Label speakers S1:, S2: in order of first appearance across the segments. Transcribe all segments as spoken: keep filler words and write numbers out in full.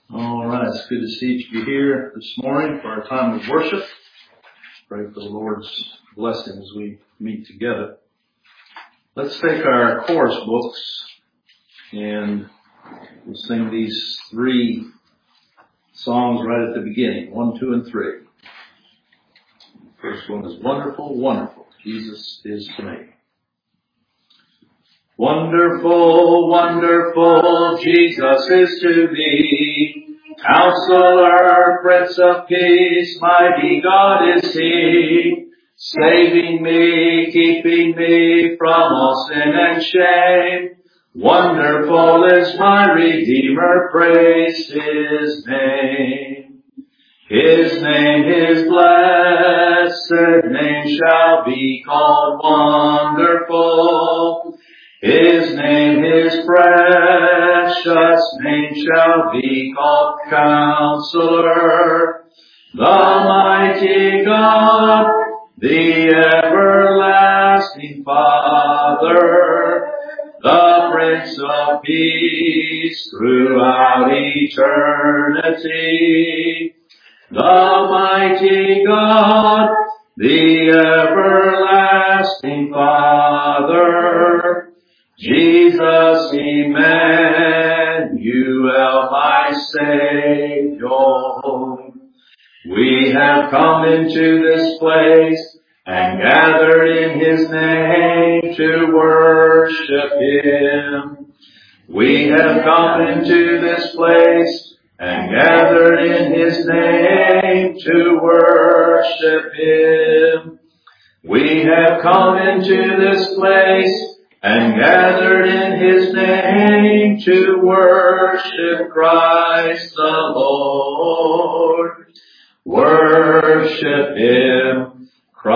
S1: All right, it's good to see each of you here this morning for our time of worship. Pray for the Lord's blessing as we meet together. Let's take our chorus books and we'll sing these three songs right at the beginning, one, two, and three. First one is Wonderful, Wonderful, Jesus is to me. Wonderful, wonderful, Jesus is to me. Counselor, Prince of Peace, mighty God is He. Saving me, keeping me from all sin and shame. Wonderful is my Redeemer, praise His name. His name, His blessed name shall be called Wonderful. His name, His precious name shall be called Counselor. The mighty God, the everlasting Father, the Prince of Peace throughout eternity. The mighty God, the everlasting Father, Jesus Emmanuel, my Savior. We have come into this place and gathered in His name to worship Him. We have come into this place and gathered in His name to worship Him. We have come into this place and gathered in His name to worship Christ the Lord. Worship Him,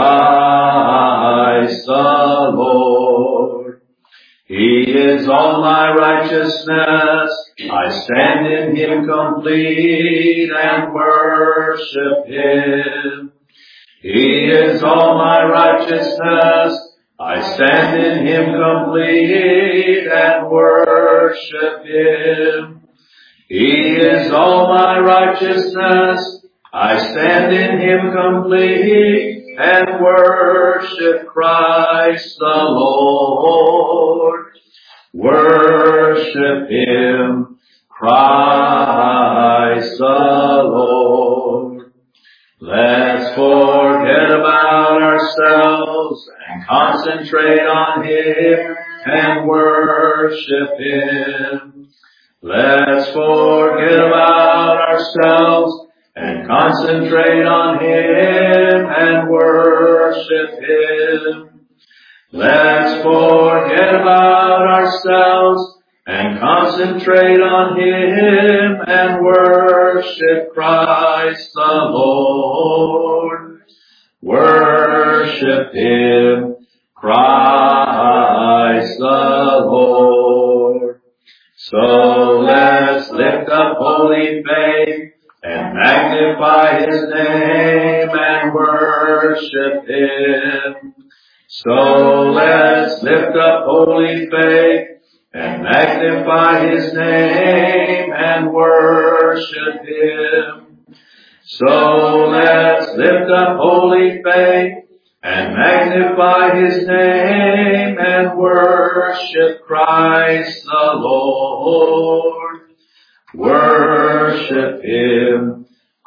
S1: Christ the Lord. He is all my righteousness. I stand in Him complete and worship Him. He is all my righteousness. I stand in Him complete and worship Him. He is all my righteousness. I stand in Him complete and worship Christ the Lord. Worship Him, Christ the Lord. Let's forget about ourselves and concentrate on Him and worship Him. Let's forget about ourselves and concentrate on Him and worship Him. Let's forget about ourselves and concentrate on Him and worship Christ the Lord. Worship Him, Christ the Lord. So let's lift up holy faith and magnify His name and worship Him. So let's lift up holy faith and magnify His name and worship Him. So let's lift up holy faith and magnify His name and worship Christ the Lord. Worship Him,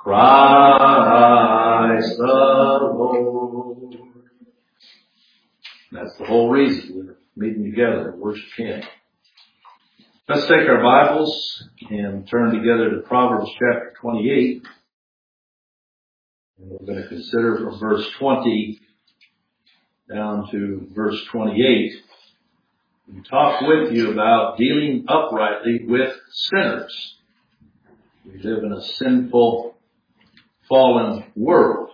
S1: Christ the Lord. That's the whole reason we're meeting together to worship Him. Let's take our Bibles and turn together to Proverbs chapter twenty-eight. And we're going to consider from verse twenty down to verse twenty-eight. And talk with you about dealing uprightly with sinners. We live in a sinful, fallen world.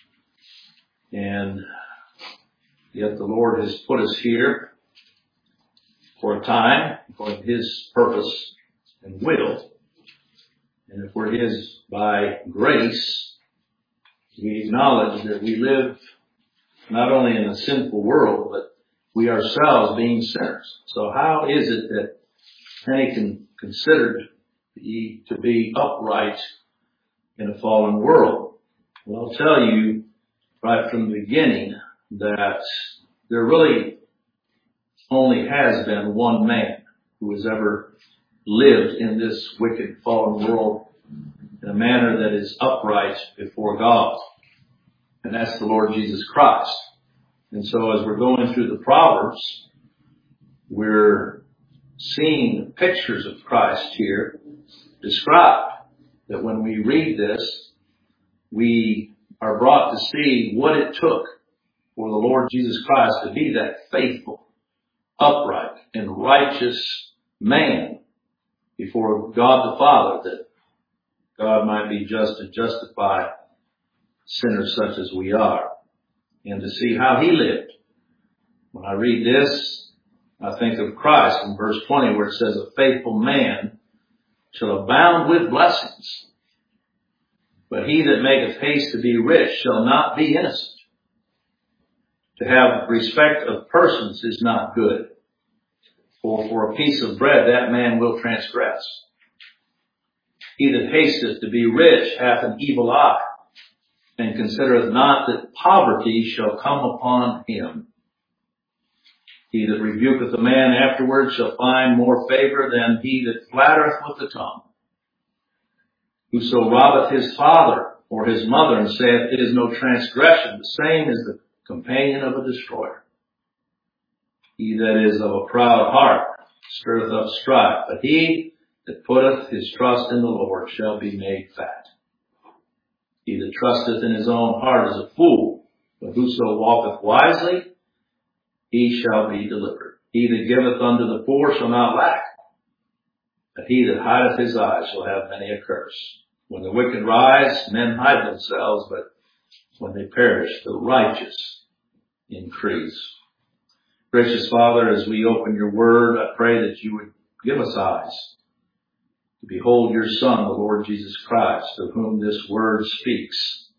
S1: And yet the Lord has put us here for a time, for His purpose and will. And if we're His by grace, we acknowledge that we live not only in a sinful world, but we ourselves being sinners. So how is it that any can considered be, to be upright in a fallen world? Well, I'll tell you right from the beginning that there really only has been one man who has ever lived in this wicked fallen world in a manner that is upright before God. And that's the Lord Jesus Christ. And so as we're going through the Proverbs, we're seeing pictures of Christ here described. That when we read this, we are brought to see what it took for the Lord Jesus Christ to be that faithful, upright, and righteous man before God the Father, that God might be just to justify sinners such as we are, and to see how he lived. When I read this, I think of Christ in verse twenty, where it says, a faithful man shall abound with blessings, but he that maketh haste to be rich shall not be innocent. To have respect of persons is not good, for for a piece of bread that man will transgress. He that hasteth to be rich hath an evil eye, and considereth not that poverty shall come upon him. He that rebuketh a man afterward shall find more favor than he that flattereth with the tongue. Whoso robbeth his father or his mother and saith, it is no transgression, the same is the companion of a destroyer. He that is of a proud heart stirreth up strife, but he that putteth his trust in the Lord shall be made fat. He that trusteth in his own heart is a fool, but whoso walketh wisely, he shall be delivered. He that giveth unto the poor shall not lack, but he that hideth his eyes shall have many a curse. When the wicked rise, men hide themselves, but when they perish, the righteous increase. Gracious Father, as we open your word, I pray that you would give us eyes to behold your Son, the Lord Jesus Christ, of whom this word speaks.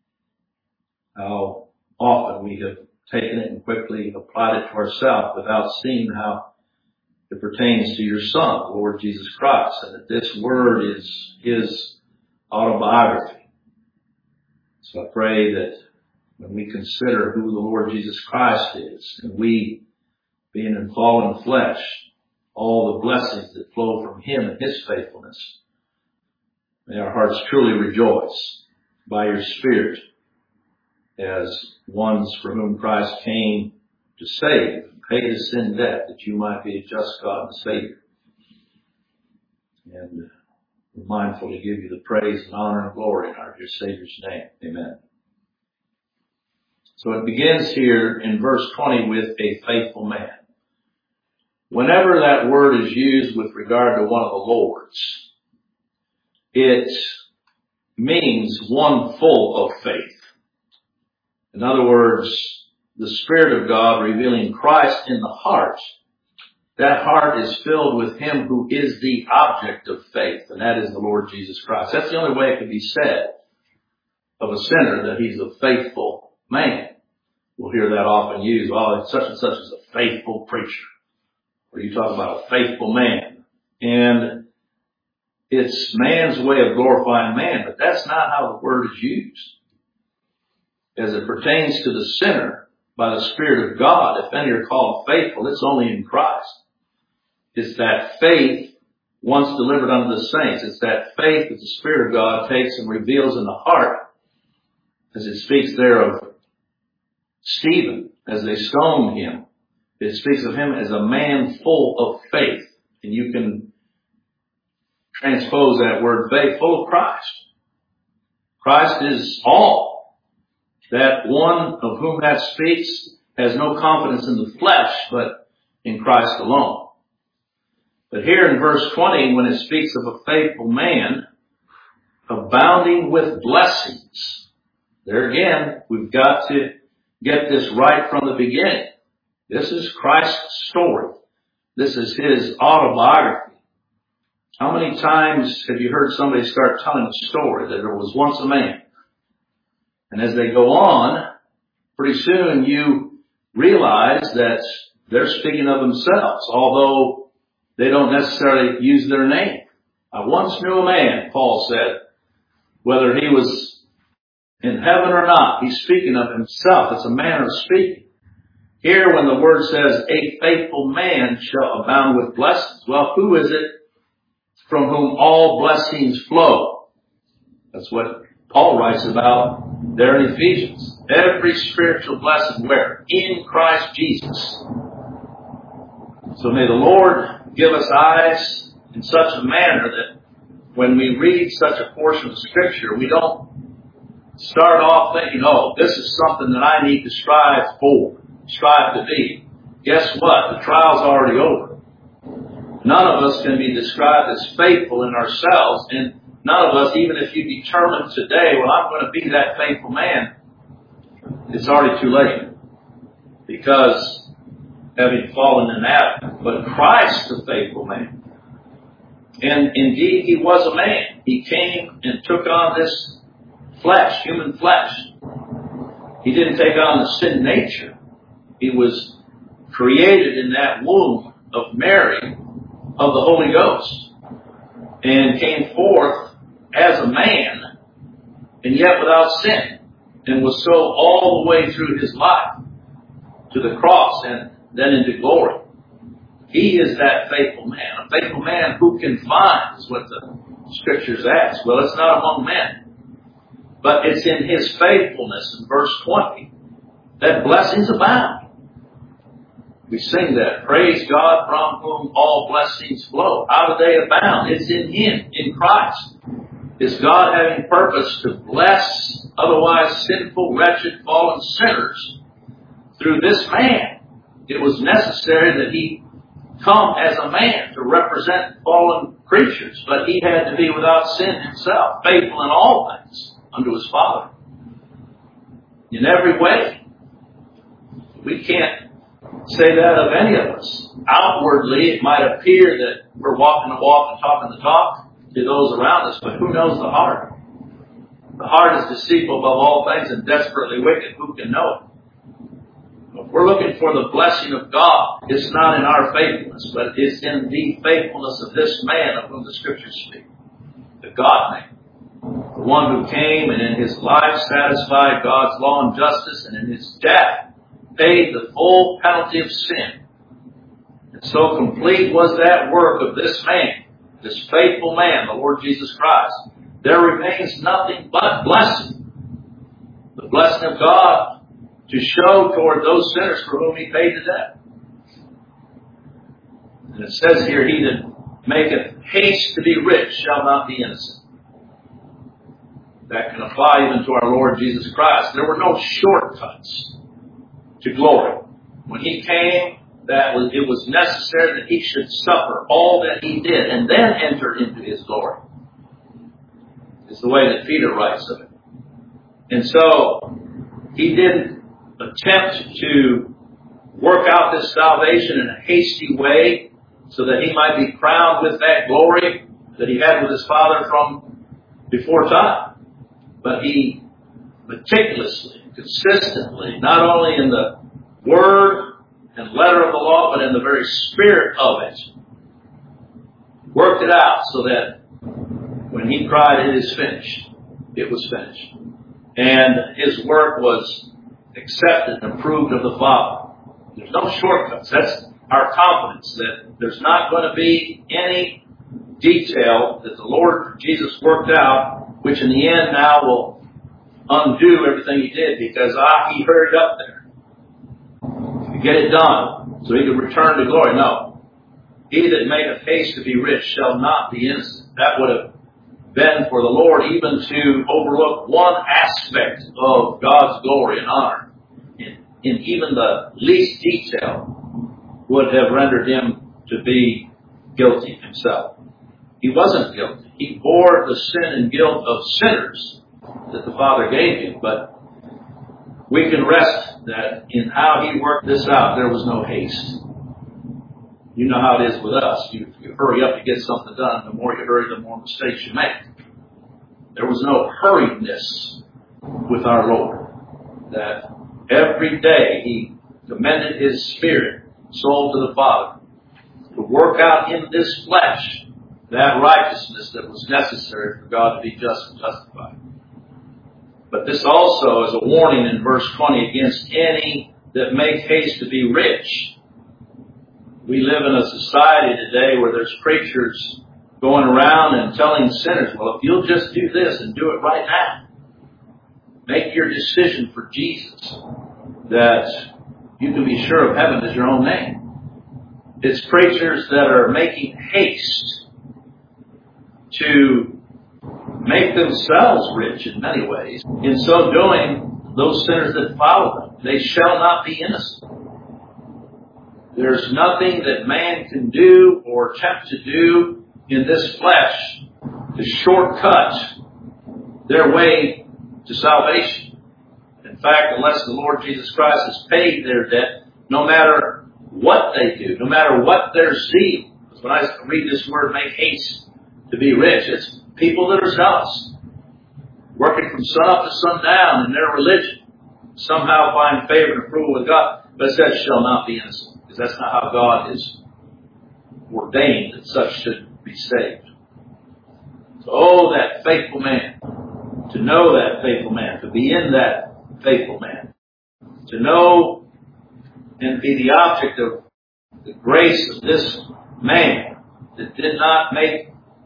S1: How often we have taken it and quickly applied it to ourselves without seeing how it pertains to your Son, the Lord Jesus Christ, and that this word is his autobiography. So I pray that when we consider who the Lord Jesus Christ is, and we, being in fallen flesh, all the blessings that flow from him and his faithfulness, may our hearts truly rejoice by your Spirit as ones for whom Christ came to save, pay the sin debt, that you might be a just God and Savior. And we're mindful to give you the praise and honor and glory in our dear Savior's name. Amen. So it begins here in verse twenty with a faithful man. Whenever that word is used with regard to one of the Lord's, it means one full of faith. In other words, the Spirit of God revealing Christ in the heart. That heart is filled with him who is the object of faith, and that is the Lord Jesus Christ. That's the only way it can be said of a sinner that he's a faithful man. We'll hear that often used. Oh, such and such is a faithful preacher. Or you talk about a faithful man. And it's man's way of glorifying man, but that's not how the word is used. As it pertains to the sinner, by the Spirit of God, if any are called faithful, it's only in Christ. It's that faith once delivered unto the saints. It's that faith that the Spirit of God takes and reveals in the heart, as it speaks there of Stephen, as they stoned him. It speaks of him as a man full of faith. And you can transpose that word faith, full of Christ. Christ is all. That one of whom that speaks has no confidence in the flesh, but in Christ alone. But here in verse twenty, when it speaks of a faithful man, abounding with blessings, there again, we've got to get this right from the beginning. This is Christ's story. This is his autobiography. How many times have you heard somebody start telling a story that there was once a man? And as they go on, pretty soon you realize that they're speaking of themselves, although they don't necessarily use their name. I once knew a man, Paul said, whether he was in heaven or not. He's speaking of himself. It's a manner of speaking. Here when the word says, a faithful man shall abound with blessings. Well, who is it from whom all blessings flow? That's what Paul writes about there in Ephesians. Every spiritual blessing where? In Christ Jesus. So may the Lord give us eyes in such a manner that when we read such a portion of Scripture, we don't start off thinking, oh, this is something that I need to strive for, strive to be. Guess what? The trial's already over. None of us can be described as faithful in ourselves, and none of us, even if you determine today, well, I'm going to be that faithful man, it's already too late. Because having fallen in Adam, but Christ, the faithful man. And indeed, he was a man. He came and took on this flesh, human flesh. He didn't take on the sin nature. He was created in that womb of Mary, of the Holy Ghost, and came forth as a man, and yet without sin, and was so all the way through his life to the cross and then into glory. He is that faithful man. A faithful man who can find is what the Scriptures ask. Well, it's not among men, but it's in his faithfulness in verse twenty that blessings abound. We sing that. Praise God from whom all blessings flow. How do they abound? It's in him, in Christ. Is God having purpose to bless otherwise sinful, wretched, fallen sinners through this man? It was necessary that he come as a man to represent fallen creatures, but he had to be without sin himself, faithful in all things unto his Father. In every way. We can't say that of any of us. Outwardly, it might appear that we're walking the walk and talking the talk to those around us, but who knows the heart? The heart is deceitful above all things and desperately wicked. Who can know it? If we're looking for the blessing of God, it's not in our faithfulness, but it's in the faithfulness of this man of whom the Scriptures speak, the God-man, the one who came and in his life satisfied God's law and justice, and in his death paid the full penalty of sin. And so complete was that work of this man, this faithful man, the Lord Jesus Christ. There remains nothing but blessing. The blessing of God to show toward those sinners for whom he paid the debt. And it says here, he that maketh haste to be rich shall not be innocent. That can apply even to our Lord Jesus Christ. There were no shortcuts to glory. When he came, that was, it was necessary that he should suffer all that he did and then enter into his glory. It's the way that Peter writes of it. And so, he didn't attempt to work out this salvation in a hasty way so that he might be crowned with that glory that he had with his Father from before time. But he meticulously, consistently, not only in the word and letter of the law, but in the very spirit of it, worked it out so that when he cried, "It is finished," it was finished. And his work was accepted and approved of the Father. There's no shortcuts. That's our confidence that there's not going to be any detail that the Lord Jesus worked out, which in the end now will undo everything he did, because ah, he hurried up there to get it done so he could return to glory. No. He that maketh haste to be rich shall not be innocent. That would have been for the Lord even to overlook one aspect of God's glory and honor in, in even the least detail would have rendered him to be guilty himself. He wasn't guilty. He bore the sin and guilt of sinners that the Father gave him, but we can rest that in how he worked this out, there was no haste. You know how it is with us. You, you hurry up to get something done. The more you hurry, the more mistakes you make. There was no hurriedness with our Lord. That every day he commended his spirit, soul to the Father, to work out in this flesh that righteousness that was necessary for God to be just and justified. But this also is a warning in verse twenty against any that make haste to be rich. We live in a society today where there's preachers going around and telling sinners, well, if you'll just do this and do it right now, make your decision for Jesus, that you can be sure of heaven is your own name. It's preachers that are making haste to make themselves rich in many ways. In so doing, those sinners that follow them, they shall not be innocent. There's nothing that man can do or attempt to do in this flesh to shortcut their way to salvation. In fact, unless the Lord Jesus Christ has paid their debt, no matter what they do, no matter what their zeal, because when I read this word, make haste to be rich, it's people that are zealous, working from sun up to sundown in their religion, somehow find favor and approval with God, but it says shall not be innocent, because that's not how God has ordained that such should be saved. So, oh, that faithful man, to know that faithful man, to be in that faithful man, to know and be the object of the grace of this man that did not make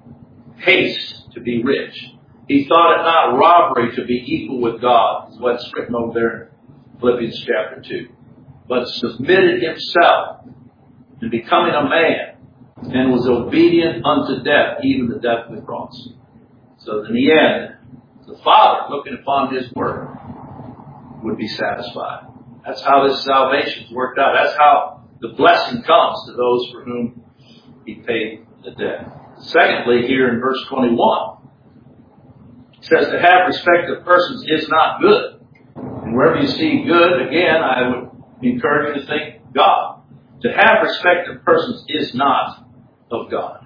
S1: haste to be rich. He thought it not robbery to be equal with God, is what's written over there in Philippians chapter two. But submitted himself in becoming a man and was obedient unto death, even the death of the cross. So in the end, the Father, looking upon His word, would be satisfied. That's how this salvation is worked out. That's how the blessing comes to those for whom He paid the debt. Secondly, here in verse twenty-one, it says to have respect of persons is not good. And wherever you see good, again, I would encourage you to think God. To have respect of persons is not of God.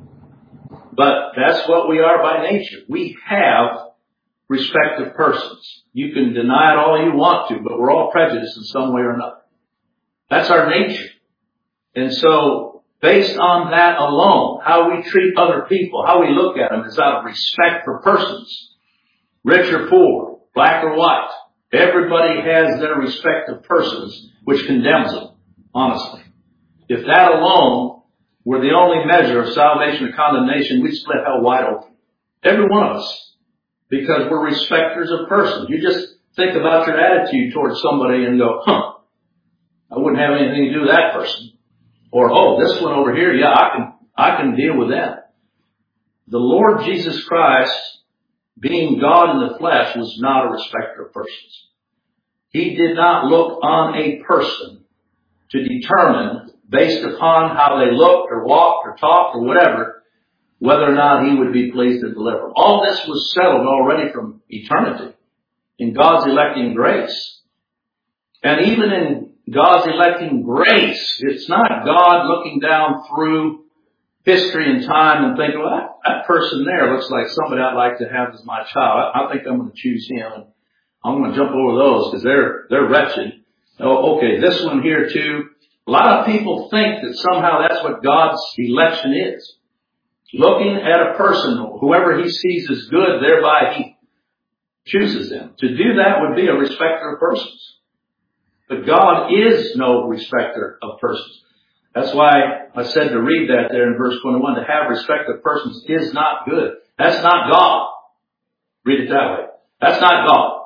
S1: But that's what we are by nature. We have respect of persons. You can deny it all you want to, but we're all prejudiced in some way or another. That's our nature. And so, based on that alone, how we treat other people, how we look at them is out of respect for persons. Rich or poor, black or white. Everybody has their respect of persons, which condemns them, honestly. If that alone were the only measure of salvation or condemnation, we'd split hell wide open. Every one of us. Because we're respecters of persons. You just think about your attitude towards somebody and go, huh, I wouldn't have anything to do with that person. Or, oh, this one over here, yeah, I can, I can deal with that. The Lord Jesus Christ, being God in the flesh, was not a respecter of persons. He did not look on a person to determine, based upon how they looked or walked or talked or whatever, whether or not He would be pleased to deliver them. All this was settled already from eternity in God's electing grace. And even in God's electing grace, it's not God looking down through history and time and thinking, well, that, that person there looks like somebody I'd like to have as my child. I, I think I'm going to choose him. And I'm going to jump over those because they're, they're wretched. Oh, okay, this one here too. A lot of people think that somehow that's what God's election is. Looking at a person, whoever He sees as good, thereby He chooses them. To do that would be a respecter of persons. But God is no respecter of persons. That's why I said to read that there in verse twenty-one. To have respect of persons is not good. That's not God. Read it that way. That's not God.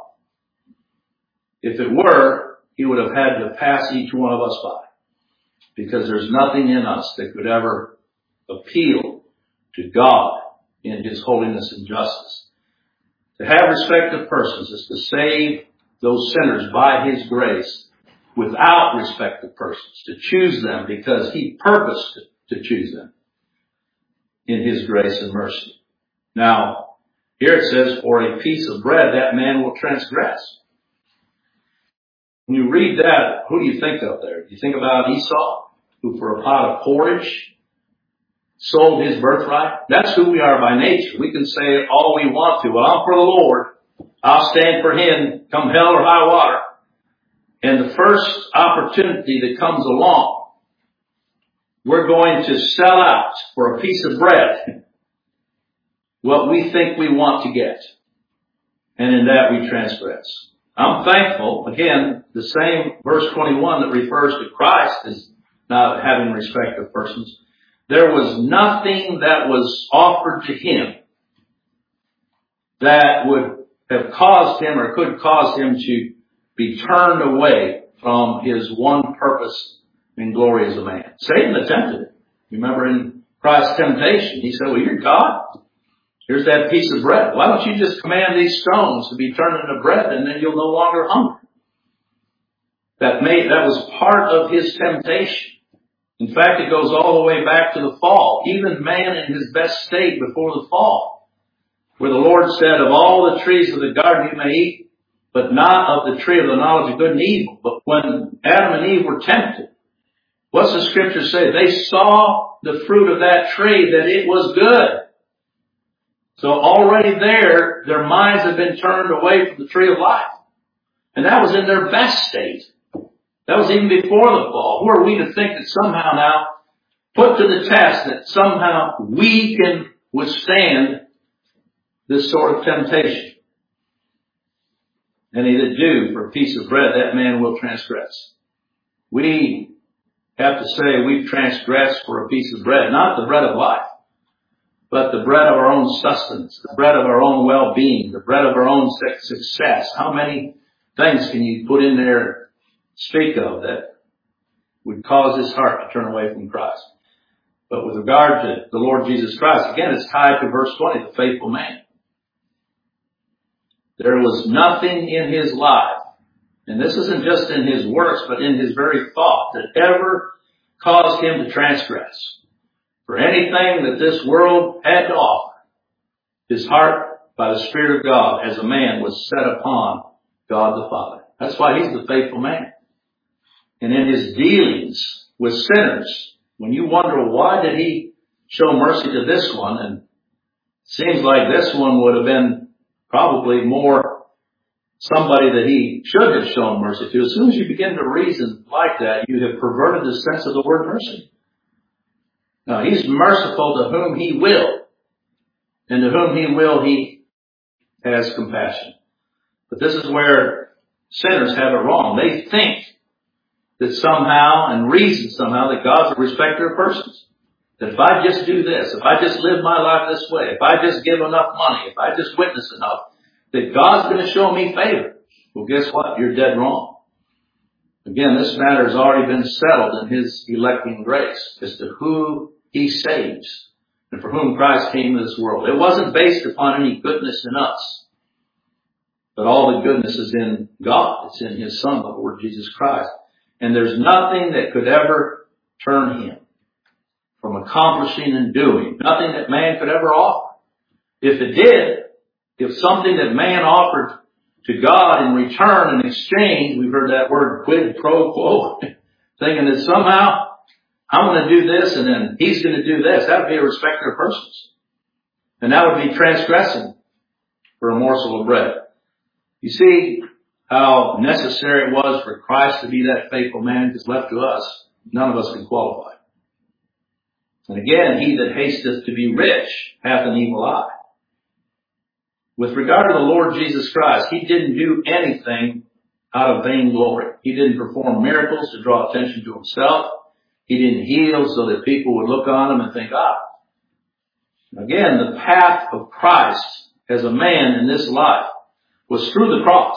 S1: If it were, He would have had to pass each one of us by. Because there's nothing in us that could ever appeal to God in His holiness and justice. To have respect of persons is to save those sinners by His grace without respect of persons. To choose them because He purposed to choose them in His grace and mercy. Now, here it says, for a piece of bread that man will transgress. When you read that, who do you think of there? Do you think about Esau, who for a pot of porridge sold his birthright? That's who we are by nature. We can say all we want to. Well, I'm for the Lord. I'll stand for Him, come hell or high water. And the first opportunity that comes along we're going to sell out for a piece of bread what we think we want to get. And in that we transgress. I'm thankful, again, the same verse twenty-one that refers to Christ as not having respect of persons. There was nothing that was offered to him that would have caused him or could cause him to be turned away from his one purpose and glory as a man. Satan attempted it. Remember in Christ's temptation, he said, well, you're God. Here's that piece of bread. Why don't you just command these stones to be turned into bread and then you'll no longer hunger? That made, that was part of his temptation. In fact, it goes all the way back to the fall. Even man in his best state before the fall, where the Lord said, of all the trees of the garden you may eat, but not of the tree of the knowledge of good and evil. But when Adam and Eve were tempted, what's the scripture say? They saw the fruit of that tree, that it was good. So already there, their minds had been turned away from the tree of life. And that was in their best state. That was even before the fall. Who are we to think that somehow now, put to the test, that somehow we can withstand this sort of temptation? Any that do for a piece of bread, that man will transgress. We have to say we've transgressed for a piece of bread, not the bread of life, but the bread of our own sustenance, the bread of our own well-being, the bread of our own success. How many things can you put in there, speak of, that would cause his heart to turn away from Christ? But with regard to the Lord Jesus Christ, again, it's tied to verse twenty, the faithful man. There was nothing in his life, and this isn't just in his works, but in his very thought, that ever caused him to transgress. For anything that this world had to offer, his heart, by the Spirit of God, as a man, was set upon God the Father. That's why he's the faithful man. And in his dealings with sinners, when you wonder why did he show mercy to this one, and it seems like this one would have been probably more somebody that he should have shown mercy to. As soon as you begin to reason like that, you have perverted the sense of the word mercy. Now, he's merciful to whom he will, and to whom he will, he has compassion. But this is where sinners have it wrong. They think that somehow, and reason somehow, that God's a respecter of persons. That if I just do this, if I just live my life this way, if I just give enough money, if I just witness enough, that God's going to show me favor. Well, guess what? You're dead wrong. Again, this matter has already been settled in his electing grace as to who he saves and for whom Christ came to this world. It wasn't based upon any goodness in us, but all the goodness is in God. It's in his Son, the Lord Jesus Christ. And there's nothing that could ever turn him from accomplishing and doing. Nothing that man could ever offer. If it did, if something that man offered to God in return, in exchange, we've heard that word quid pro quo, thinking that somehow I'm going to do this and then he's going to do this. That would be a respecter of persons. And that would be transgressing for a morsel of bread. You see how necessary it was for Christ to be that faithful man, because left to us, none of us can qualify. And again, he that hasteth to be rich hath an evil eye. With regard to the Lord Jesus Christ, he didn't do anything out of vainglory. He didn't perform miracles to draw attention to himself. He didn't heal so that people would look on him and think, ah. Again, the path of Christ as a man in this life was through the cross.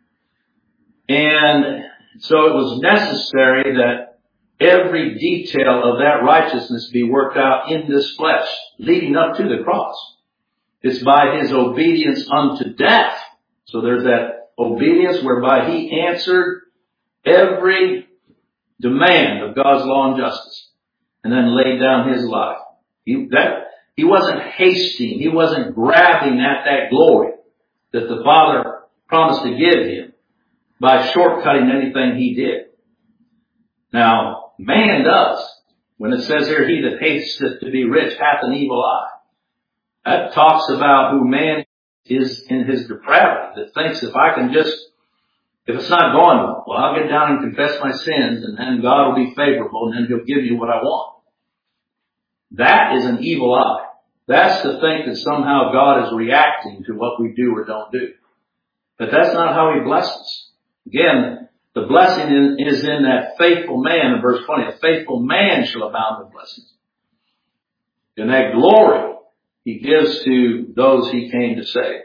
S1: And so it was necessary that every detail of that righteousness be worked out in this flesh, leading up to the cross. It's by his obedience unto death. So there's that obedience whereby he answered every demand of God's law and justice, and then laid down his life. He, that, he wasn't hasting. He wasn't grabbing at that glory that the Father promised to give him by shortcutting anything he did. Now, man does. When it says here, he that hasteth to be rich hath an evil eye. That talks about who man is in his depravity, that thinks if I can just, if it's not going well, well, I'll get down and confess my sins, and then God will be favorable, and then he'll give you what I want. That is an evil eye. That's to think that somehow God is reacting to what we do or don't do. But that's not how He blesses. Again, the blessing is in that faithful man in verse twenty. A faithful man shall abound with blessings. And that glory He gives to those He came to save.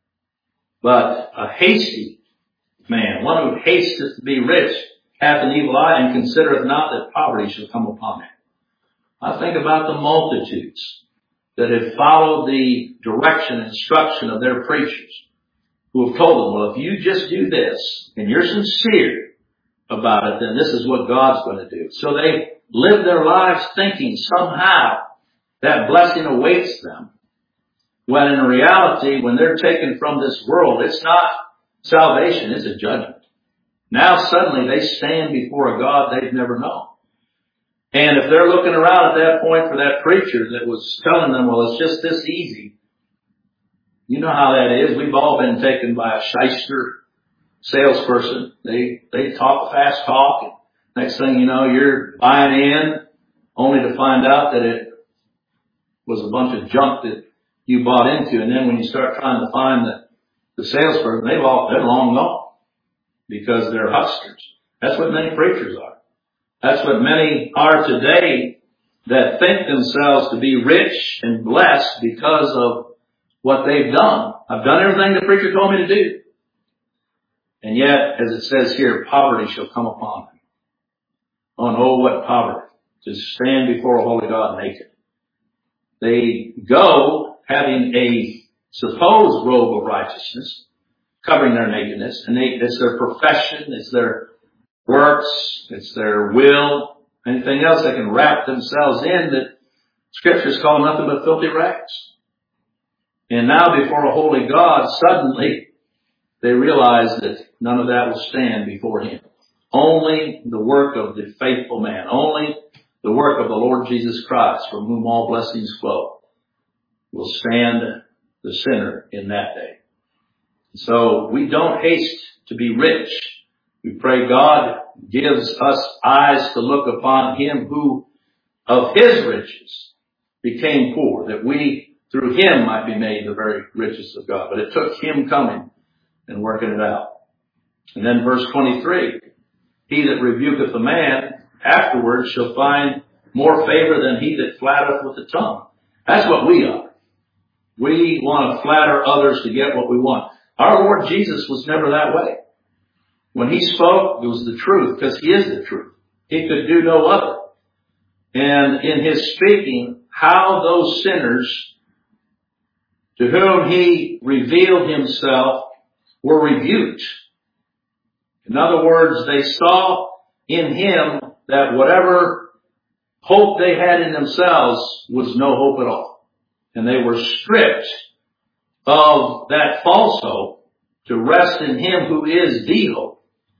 S1: But a hasty man, one who hasteth to be rich, hath an evil eye, and considereth not that poverty shall come upon him. I think about the multitudes that have followed the direction and instruction of their preachers, who have told them, well, if you just do this, and you're sincere about it, then this is what God's going to do. So they live their lives thinking somehow that blessing awaits them. When in reality, when they're taken from this world, it's not salvation, it's a judgment. Now suddenly they stand before a God they've never known. And if they're looking around at that point for that preacher that was telling them, well, it's just this easy. You know how that is. We've all been taken by a shyster salesperson. They, they talk fast talk. And next thing you know, you're buying in only to find out that it was a bunch of junk that you bought into. And then when you start trying to find the, the salesperson, they've all, they're long gone because they're hucksters. That's what many preachers are. That's what many are today that think themselves to be rich and blessed because of what they've done. I've done everything the preacher told me to do. And yet, as it says here, poverty shall come upon them. Oh, and oh, what poverty. To stand before a holy God naked. They go having a supposed robe of righteousness, covering their nakedness, and they, it's their profession, it's their works, it's their will, anything else they can wrap themselves in that Scriptures call nothing but filthy rags. And now before a holy God, suddenly they realize that none of that will stand before Him. Only the work of the faithful man, only the work of the Lord Jesus Christ, from whom all blessings flow, will stand the sinner in that day. So we don't haste to be rich. We pray God gives us eyes to look upon Him who of His riches became poor, that we through Him might be made the very richest of God. But it took Him coming and working it out. And then verse twenty-three, he that rebuketh a man afterwards shall find more favor than he that flattereth with the tongue. That's what we are. We want to flatter others to get what we want. Our Lord Jesus was never that way. When He spoke, it was the truth, because He is the truth. He could do no other. And in His speaking, how those sinners to whom He revealed Himself were rebuked. In other words, they saw in Him that whatever hope they had in themselves was no hope at all. And they were stripped of that false hope to rest in Him who is the hope.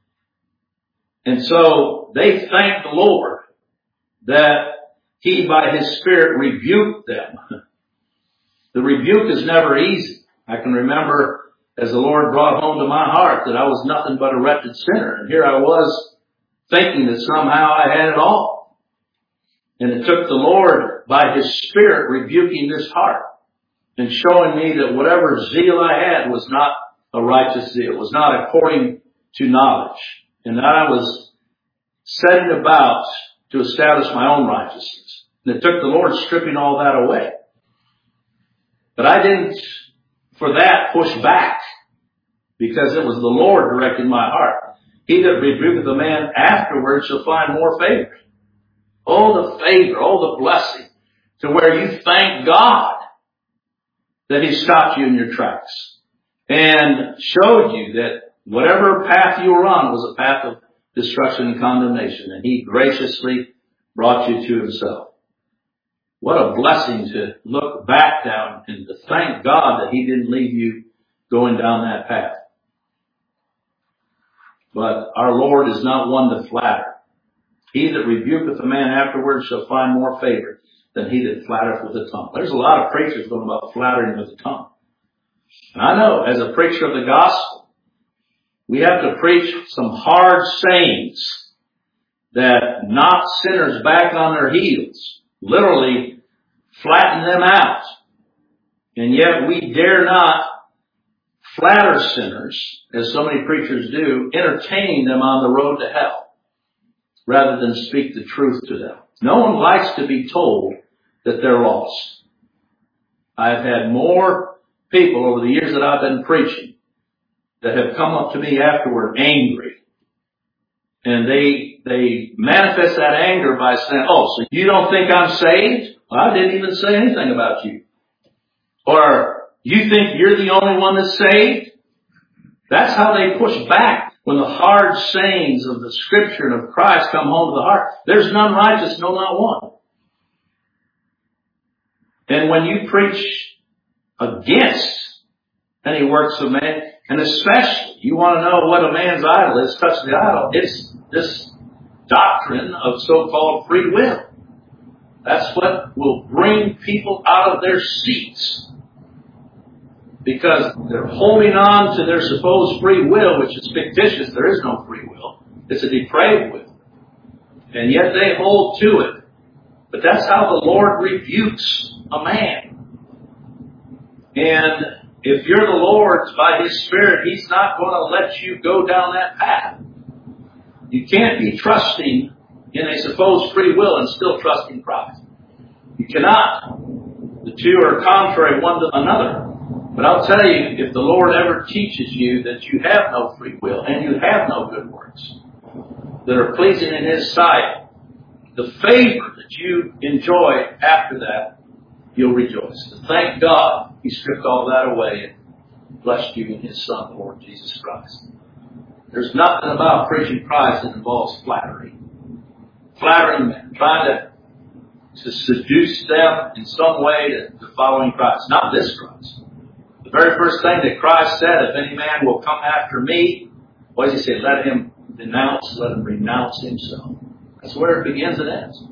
S1: And so they thanked the Lord that He by His Spirit rebuked them. The rebuke is never easy. I can remember as the Lord brought home to my heart that I was nothing but a wretched sinner. And here I was thinking that somehow I had it all. And it took the Lord by His Spirit rebuking this heart and showing me that whatever zeal I had was not a righteous zeal, was not according to knowledge. And that I was setting about to establish my own righteousness. And it took the Lord stripping all that away. But I didn't, for that, push back, because it was the Lord directing my heart. He that rebuketh a man afterwards shall find more favor. Oh, the favor, oh, the blessing, to where you thank God that He stopped you in your tracks and showed you that whatever path you were on was a path of destruction and condemnation, and He graciously brought you to Himself. What a blessing to look back down and to thank God that He didn't leave you going down that path. But our Lord is not one to flatter. He that rebuketh a man afterwards shall find more favor than he that flattereth with the tongue. There's a lot of preachers going about flattering with the tongue. And I know, as a preacher of the gospel, we have to preach some hard sayings that knock sinners back on their heels. Literally flatten them out. And yet we dare not flatter sinners, as so many preachers do, entertaining them on the road to hell, rather than speak the truth to them. No one likes to be told that they're lost. I've had more people over the years that I've been preaching that have come up to me afterward angry. And they, they manifest that anger by saying, oh, so you don't think I'm saved? Well, I didn't even say anything about you. Or, you think you're the only one that's saved? That's how they push back when the hard sayings of the Scripture and of Christ come home to the heart. There's none righteous, no, not one. And when you preach against any works of man, and especially you want to know what a man's idol is, touch the idol, it's this doctrine of so-called free will. That's what will bring people out of their seats. Because they're holding on to their supposed free will, which is fictitious. There is no free will. It's a depraved will. And yet they hold to it. But that's how the Lord rebukes a man. And if you're the Lord's by His Spirit, He's not going to let you go down that path. You can't be trusting in a supposed free will and still trusting Christ. You cannot. The two are contrary one to another. But I'll tell you, if the Lord ever teaches you that you have no free will and you have no good works that are pleasing in His sight, the favor that you enjoy after that, you'll rejoice. And thank God He stripped all that away and blessed you in His Son, the Lord Jesus Christ. There's nothing about preaching Christ that involves flattery. Flattering men, trying to, to seduce them in some way to, to following Christ. Not this Christ. The very first thing that Christ said, if any man will come after me, what does He say? Let him denounce, let him renounce himself. That's where it begins and ends.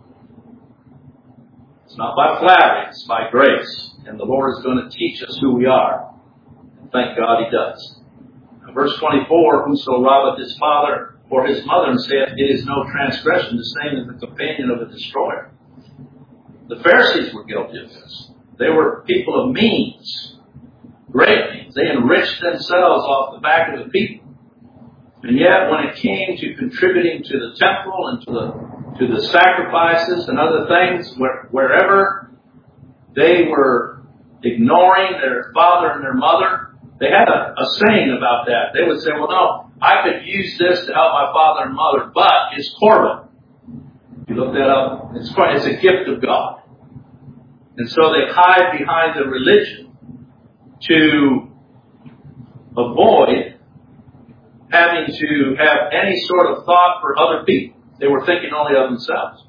S1: It's not by flattery, it's by grace. And the Lord is going to teach us who we are. And thank God He does. Now, verse twenty-four, whoso robbeth his father or his mother and saith, it is no transgression, the same as the companion of a destroyer. The Pharisees were guilty of this. They were people of means. Great means. They enriched themselves off the back of the people. And yet when it came to contributing to the temple and to the to the sacrifices and other things, where, wherever they were ignoring their father and their mother, they had a, a saying about that. They would say, well, no, I could use this to help my father and mother, but it's Corban. You look that up, it's, it's a gift of God. And so they hide behind the religion to avoid having to have any sort of thought for other people. They were thinking only of themselves.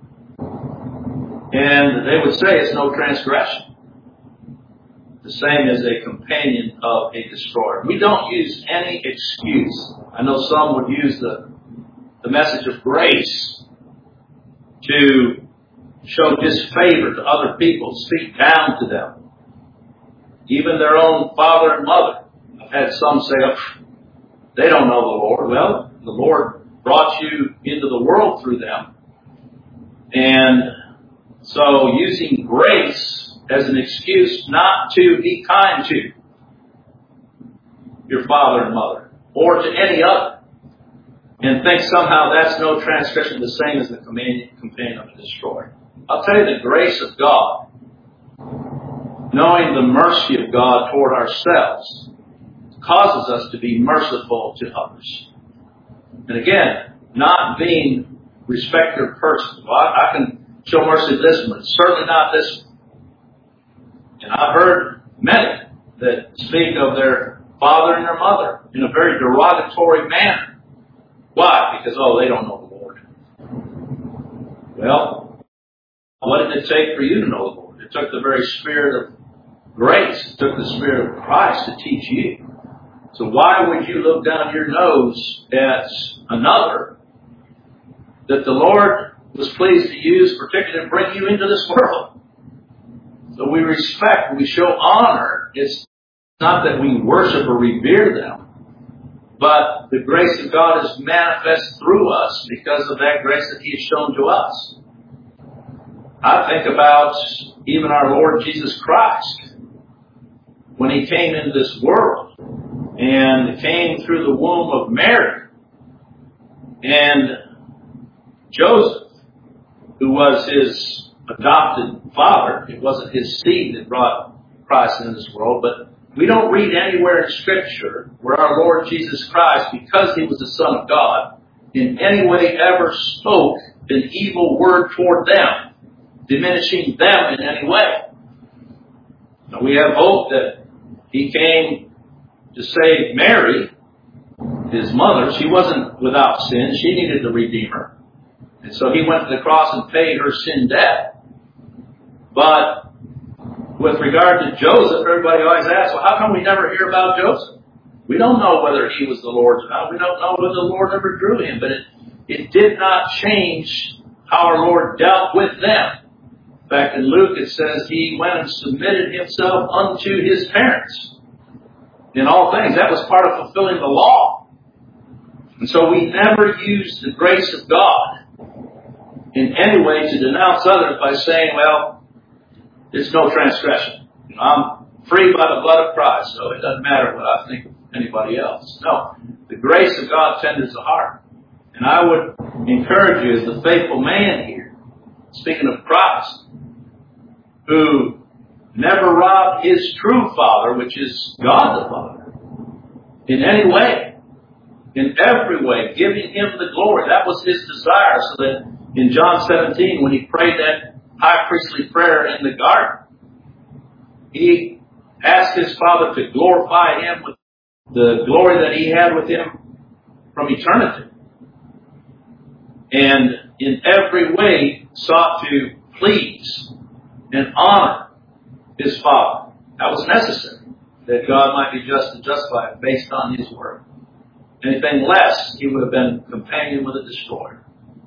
S1: And they would say it's no transgression. The same as a companion of a destroyer. We don't use any excuse. I know some would use the, the message of grace to show disfavor to other people, speak down to them. Even their own father and mother. I've had some say, oh, they don't know the Lord. Well, the Lord brought you into the world through them. And so using grace as an excuse not to be kind to your father and mother or to any other and think somehow that's no transgression, the same as the companion of a destroyer. I'll tell you, the grace of God, knowing the mercy of God toward ourselves, causes us to be merciful to others. And again, not being respecter of persons. Well, I, I can show mercy to this one, certainly not this one. And I've heard many that speak of their father and their mother in a very derogatory manner. Why? Because, oh, they don't know the Lord. Well, what did it take for you to know the Lord? It took the very Spirit of grace. It took the Spirit of Christ to teach you. So why would you look down your nose at another that the Lord was pleased to use, particularly to bring you into this world? So we respect, we show honor. It's not that we worship or revere them, but the grace of God is manifest through us because of that grace that He has shown to us. I think about even our Lord Jesus Christ when He came into this world and came through the womb of Mary and Joseph, who was His adopted father. It wasn't His seed that brought Christ into this world, but we don't read anywhere in Scripture where our Lord Jesus Christ, because He was the Son of God, in any way ever spoke an evil word toward them, diminishing them in any way. Now, we have hope that He came to save Mary, His mother. She wasn't without sin. She needed the Redeemer. And so He went to the cross and paid her sin debt. But with regard to Joseph, everybody always asks, well, how come we never hear about Joseph? We don't know whether he was the Lord's child. We don't know whether the Lord ever drew him. But it, it did not change how our Lord dealt with them. In fact, in Luke it says He went and submitted Himself unto His parents in all things. That was part of fulfilling the law. And so we never use the grace of God in any way to denounce others by saying, well, it's no transgression. You know, I'm free by the blood of Christ, so it doesn't matter what I think of anybody else. No, the grace of God tenders the heart. And I would encourage you as the faithful man here, speaking of Christ, who never robbed His true Father, which is God the Father, in any way, in every way, giving Him the glory. That was His desire, so that in John seventeen, when He prayed that high priestly prayer in the garden, He asked His Father to glorify Him with the glory that He had with Him from eternity. And in every way sought to please and honor His Father. That was necessary, that God might be just and justified based on His word. Anything less, He would have been companion with a destroyer.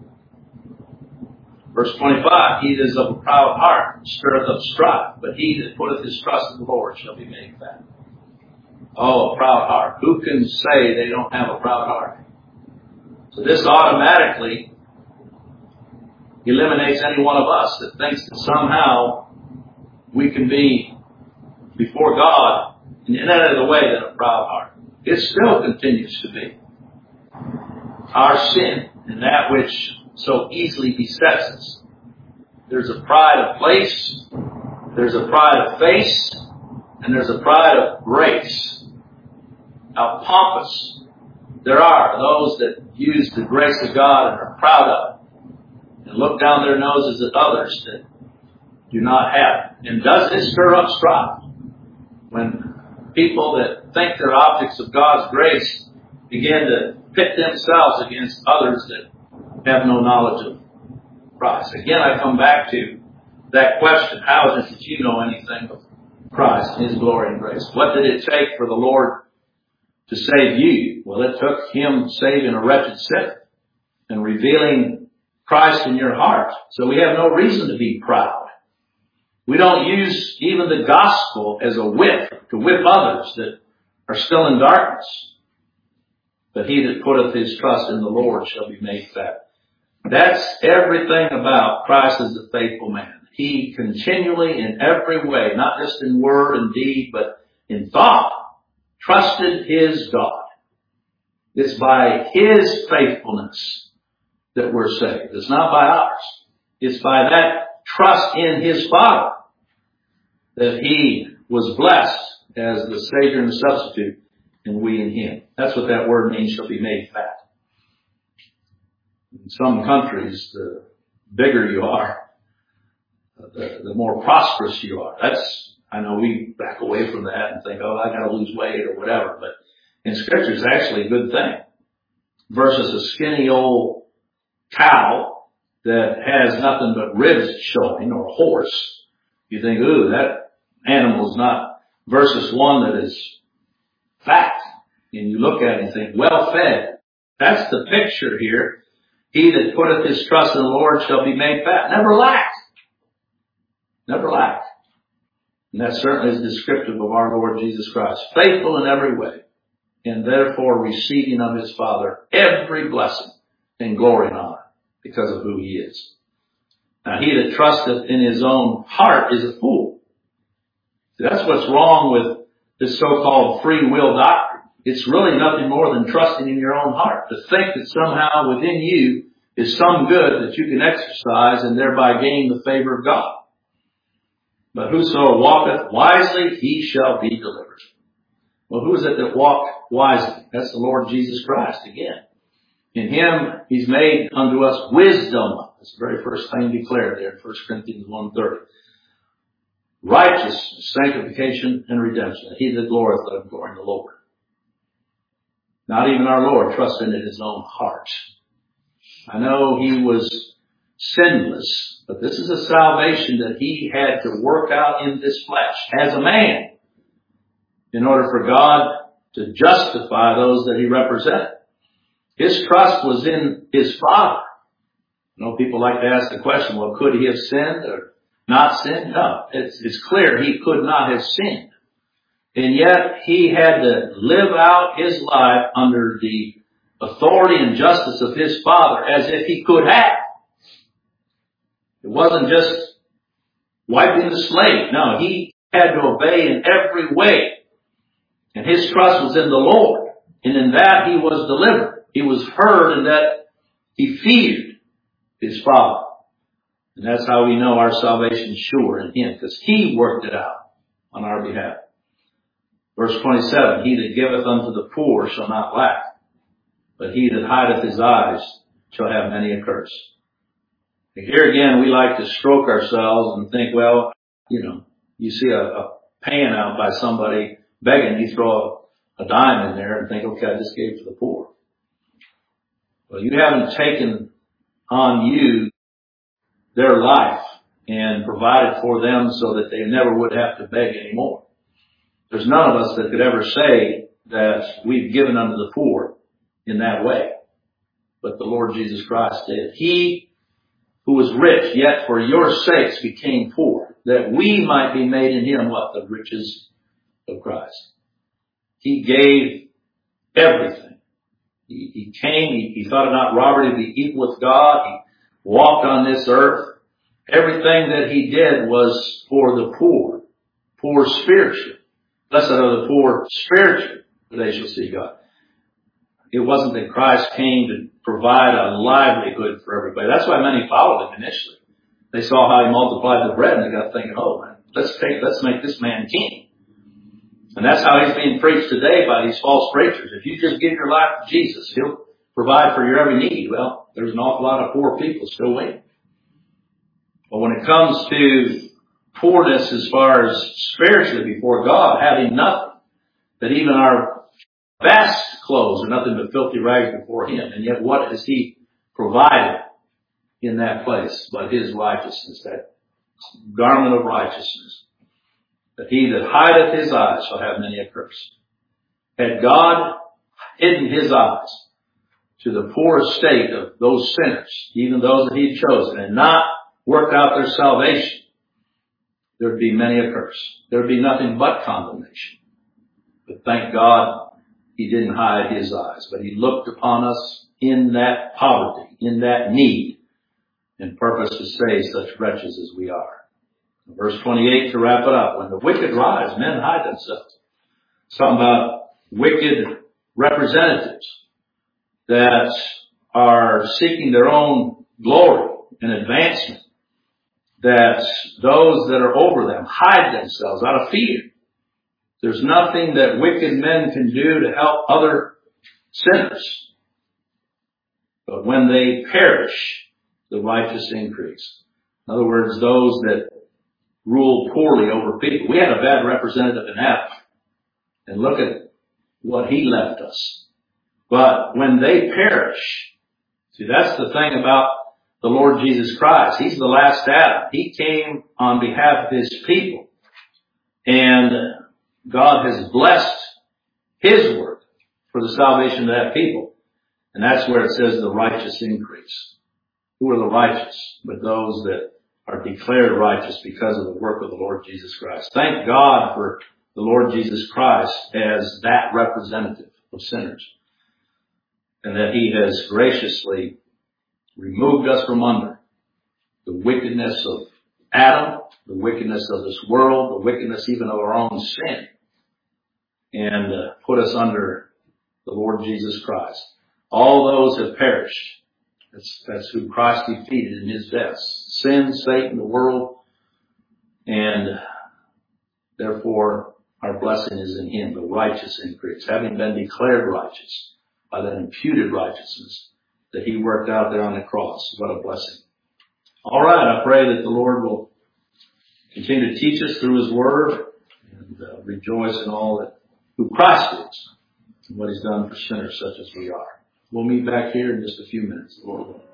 S1: Verse twenty-five, He that is of a proud heart stirreth up strife, but he that putteth his trust in the Lord shall be made fat. Oh, a proud heart. Who can say they don't have a proud heart? So this automatically eliminates any one of us that thinks that somehow we can be before God in any other way than a proud heart. It still continues to be our sin and that which so easily besets us. There's a pride of place, there's a pride of face, and there's a pride of grace. How pompous there are those that use the grace of God and are proud of it, and look down their noses at others that do not have it. And does it stir up strife? When people that think they're objects of God's grace begin to pit themselves against others that have no knowledge of Christ. Again, I come back to that question. How is it that you know anything of Christ, His glory and grace? What did it take for the Lord to save you? Well, it took Him saving a wretched sinner and revealing Christ in your heart. So we have no reason to be proud. We don't use even the gospel as a whip to whip others that are still in darkness. But he that putteth his trust in the Lord shall be made fat. That's everything about Christ as the faithful man. He continually, in every way, not just in word and deed, but in thought, trusted his God. It's by His faithfulness that we're saved. It's not by ours. It's by that trust in His Father that He was blessed as the Savior and the substitute, and we in Him. That's what that word means, shall be made fat. In some countries, the bigger you are, the, the more prosperous you are. That's, I know we back away from that and think, oh, I gotta lose weight or whatever, but in Scripture it's actually a good thing. Versus a skinny old cow that has nothing but ribs showing, or a horse. You think, ooh, that animal is not, versus one that is fat. And you look at it and think, well fed. That's the picture here. He that putteth his trust in the Lord shall be made fat. Never lack. Never lack. And that certainly is descriptive of our Lord Jesus Christ. Faithful in every way, and therefore receiving of His Father every blessing and glory and honor because of who He is. Now he that trusteth in his own heart is a fool. See, that's what's wrong with this so-called free will doctrine. It's really nothing more than trusting in your own heart. To think that somehow within you is some good that you can exercise and thereby gain the favor of God. But whoso walketh wisely, he shall be delivered. Well, who is it that walked wisely? That's the Lord Jesus Christ again. In him, he's made unto us wisdom. That's the very first thing declared there in First Corinthians one thirty. Righteousness, sanctification, and redemption. He that glorieth, let him glory in the Lord. Not even our Lord trusted in his own heart. I know he was sinless, but this is a salvation that he had to work out in this flesh as a man in order for God to justify those that he represented. His trust was in his Father. You know, people like to ask the question, well, could he have sinned or not sinned? No, it's, it's clear he could not have sinned. And yet he had to live out his life under the authority and justice of his Father as if he could have. It wasn't just wiping the slate. No, he had to obey in every way. And his trust was in the Lord. And in that he was delivered. He was heard in that he feared his Father. And that's how we know our salvation is sure in him, because he worked it out on our behalf. Verse twenty-seven, he that giveth unto the poor shall not lack, but he that hideth his eyes shall have many a curse. And here again, we like to stroke ourselves and think, well, you know, you see a, a pan out by somebody begging, you throw a, a dime in there and think, okay, I just gave to the poor. Well, you haven't taken on you their life and provided for them so that they never would have to beg anymore. There's none of us that could ever say that we've given unto the poor in that way. But the Lord Jesus Christ did. He who was rich, yet for your sakes became poor, that we might be made in him what? The riches of Christ. He gave everything. He, he came, he, he thought it not robbery to be equal with God. He walked on this earth. Everything that he did was for the poor, poor spiritually. Blessed are the poor spiritually, for they shall see God. It wasn't that Christ came to provide a livelihood for everybody. That's why many followed him initially. They saw how he multiplied the bread and they got thinking, oh man, let's take, let's make this man king. And that's how he's being preached today by these false preachers. If you just give your life to Jesus, he'll provide for your every need. Well, there's an awful lot of poor people still waiting. But when it comes to poorness as far as spiritually before God, having nothing, that even our best clothes are nothing but filthy rags before him. And yet what has he provided in that place but his righteousness, that garment of righteousness? That he that hideth his eyes shall have many a curse. Had God hidden his eyes to the poor estate of those sinners, even those that he had chosen, and not worked out their salvation, there would be many a curse. There would be nothing but condemnation. But thank God he didn't hide his eyes, but he looked upon us in that poverty, in that need, and purposed to save such wretches as we are. Verse twenty-eight, to wrap it up, when the wicked rise, men hide themselves. Something about wicked representatives that are seeking their own glory and advancement, that those that are over them hide themselves out of fear. There's nothing that wicked men can do to help other sinners. But when they perish, the righteous increase. In other words, those that rule poorly over people. We had a bad representative in Adam. And look at what he left us. But when they perish, see, that's the thing about the Lord Jesus Christ. He's the last Adam. He came on behalf of his people. And God has blessed his work for the salvation of that people. And that's where it says the righteous increase. Who are the righteous? But those that are declared righteous because of the work of the Lord Jesus Christ. Thank God for the Lord Jesus Christ as that representative of sinners. And that he has graciously removed us from under the the wickedness of Adam, the wickedness of this world, the wickedness even of our own sin, and uh, put us under the Lord Jesus Christ. All those have perished. That's, that's who Christ defeated in his death. Sin, Satan, the world, and therefore our blessing is in him, the righteous increase, having been declared righteous by that imputed righteousness that he worked out there on the cross. What a blessing. All right, I pray that the Lord will continue to teach us through his word and uh, rejoice in all that who Christ is and what he's done for sinners such as we are. We'll meet back here in just a few minutes, Lord willing.